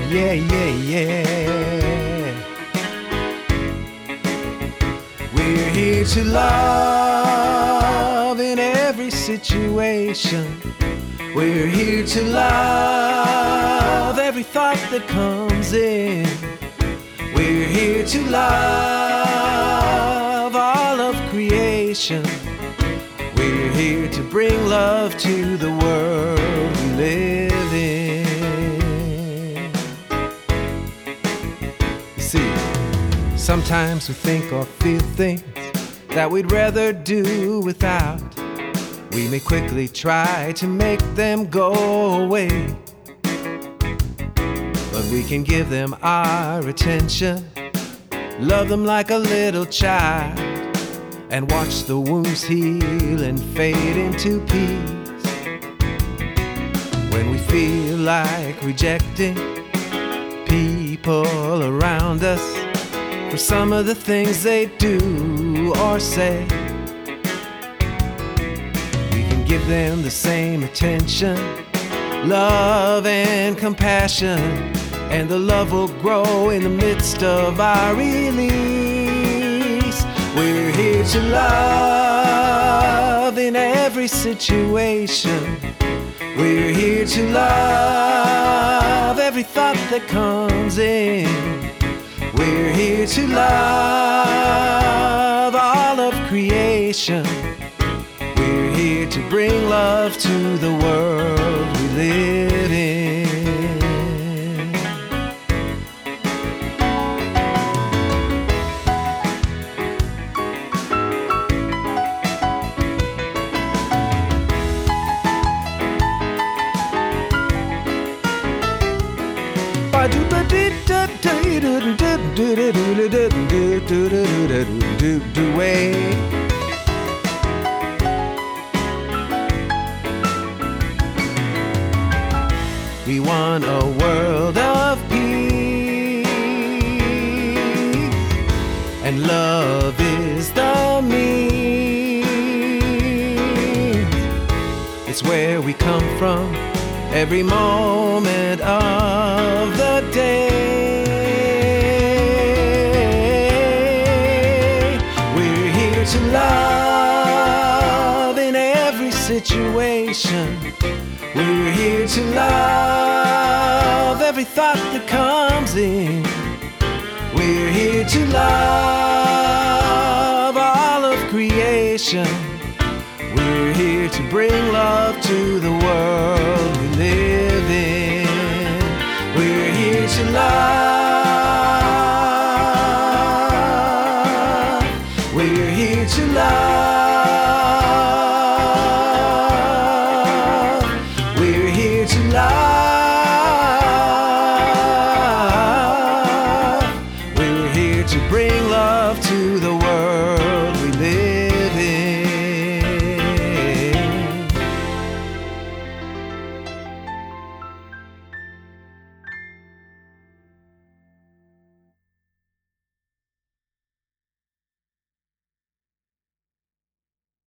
Yeah, yeah, yeah. We're here to love in every situation. We're here to love every thought that comes in. We're here to love all of creation. We're here to bring love to the world we live in. You see, sometimes we think or feel things that we'd rather do without. We may quickly try to make them go away, but we can give them our attention, love them like a little child, and watch the wounds heal and fade into peace. When we feel like rejecting people around us for some of the things they do or say, we can give them the same attention, love and compassion, and the love will grow in the midst of our release. We're here to love in every situation. We're here to love every thought that comes in. We're here to love all of creation. We're here to bring love to the world we live in. We want a world of peace, and love is the means. It's where we come from every moment of the day. We're here to love in every situation. We're here to love every thought that comes in. We're here to love all of creation. We're here to bring love to the world we live in. We're here to love. We're here to love.